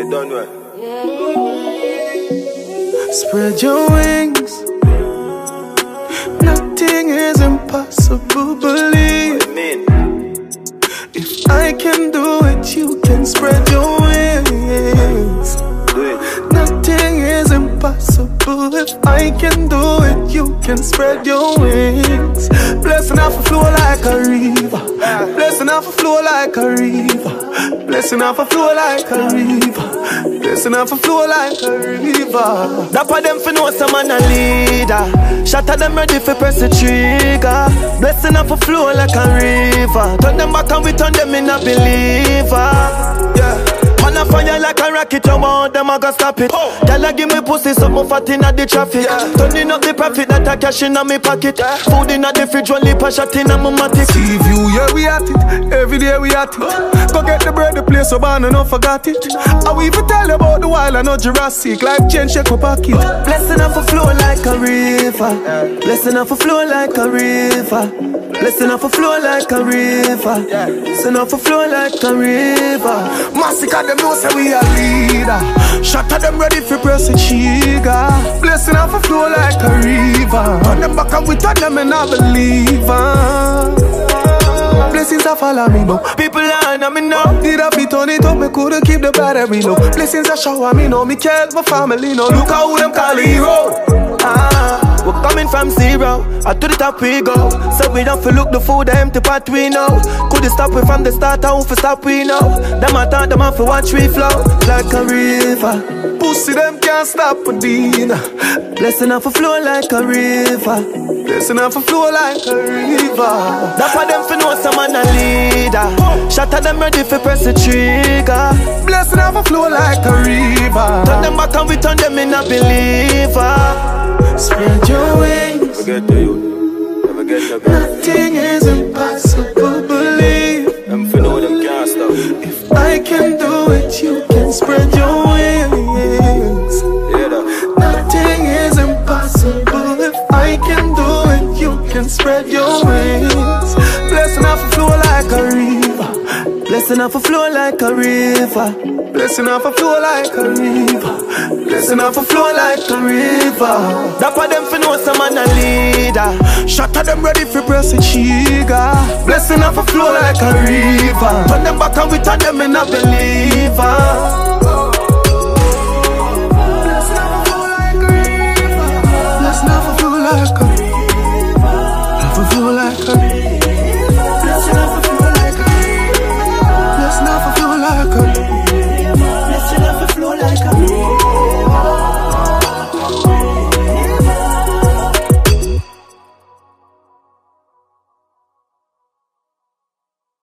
You done well. Spread your wings. Nothing is impossible, believe. What you mean? If I can do it, you can spread your wings. Do it. Nothing is impossible. If I can do it, you can spread your wings. Blessing off a flow like a river. Blessing off a flow like a river. Blessing off a flow like a river. Blessing off a flow like a river. That for them for know some man a leader. Shatter them ready for press the trigger. Blessing off a flow like a river. Turn them back and we turn them in a believer. Yeah. Man a fire like a rocket, you want them I go stop it. Girl a give me pussy, something fat inna the traffic. Turning up the profit that I cash inna me pocket. Food inna the fridge, one lip a shot inna my matic. See view, yeah we at it, every day we at it. Go get the bread, the place so bad and no forgot it. I will even tell you about the wild and no Jurassic. Life change, shake my pocket. Blessing off a flow like a river. Blessing off a flow like a river. Blessing off a flow like a river. Blessing off a flow like a river. Massacre them know say we a leader. Shatter them ready for press the trigger. Blessing off a flow like a river. Turn them back and we turn them in a believer. Blessings a follow me now. People are me now. Did I be turn it up? Me couldn't keep the battery low. Blessings a shower me now. Me care my family now. Look how them call hero. We're coming from zero, to the top we go. So we don't feel look the food, the empty pot we know. Couldn't stop it from the start, how for stop we know. Them I thought them off for watch we flow like a river. Pussy them can't stop a dinner. Blessing off a flow like a river. Blessing off a flow like a river. That for them for know some man a leader. Shatter them ready for press the trigger. Blessing off a flow like a river. Turn them back and we turn them in a believer. Spread your wings. Never get to you. Never get to you. Nothing is impossible, believe. Them for know them can't stop. If I can do it, you can spread your wings. Yeah, that. Nothing is impossible. If I can do it, you can spread your wings. Blessing off a flow like a river. Blessing off a flow like a river. Blessing off a flow like a river. Blessing off a flow like a river. That for them for know some man a leader. Shatter them ready for press the trigger. Blessing off a flow like a river. Turn them back and we turn them in a believer. Blessing off a flow like a river. Blessing off a flow like a river.